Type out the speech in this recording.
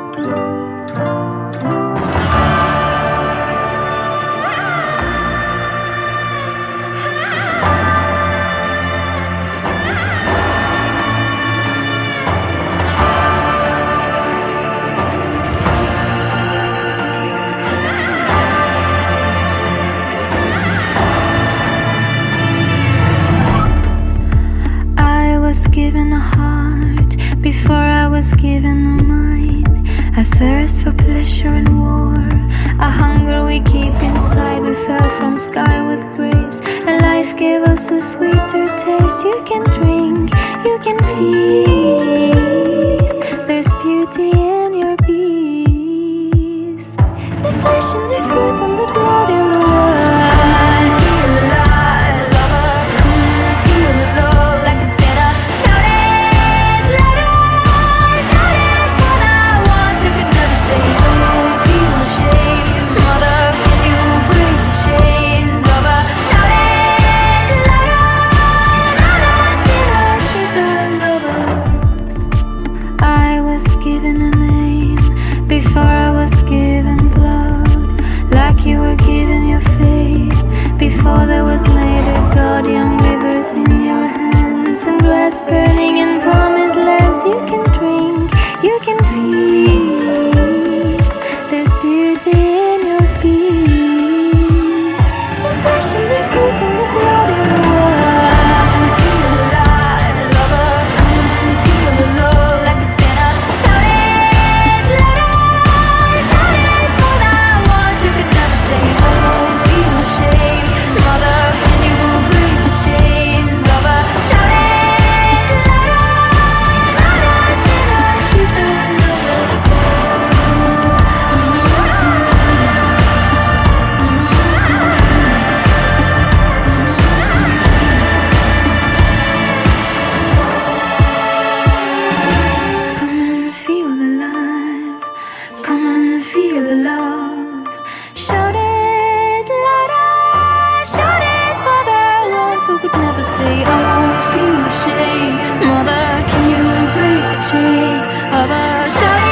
Was given a heart before I was given a mind, a thirst for pleasure and war, a hunger we keep inside. We fell from sky with grace, and life gave us a sweeter taste. You can drink, you can feast, there's beauty in your beast. The flesh and the fruit and the blood in the world. Come on, feel alive, lover. Come on, feel the love like a sinner. Shout it louder, shout it for the ones who could never say no. Feel the shame, mother. Can you break the chains of a shout it louder, not a sinner, she's a lover. I was given a name before I was given blood, like you were given your faith before there was made a God. Young rivers in your hands and grass burning in promised lands. You can drink, you can feast, there's beauty in your being. The flesh and the fruit and the blood in the world. Come on, feel alive, lover. Come on, feel the love like a sinner. Shout it louder, shout it for the ones who could never say no. Feel the shame, mother. Can you break the chains of a shout it louder, not a sinner, she's a lover. Come and feel the life, come and feel the love. Shout it louder, shout it for the ones who could never say I won't feel the shame. Mother, can you break the chains of a shout it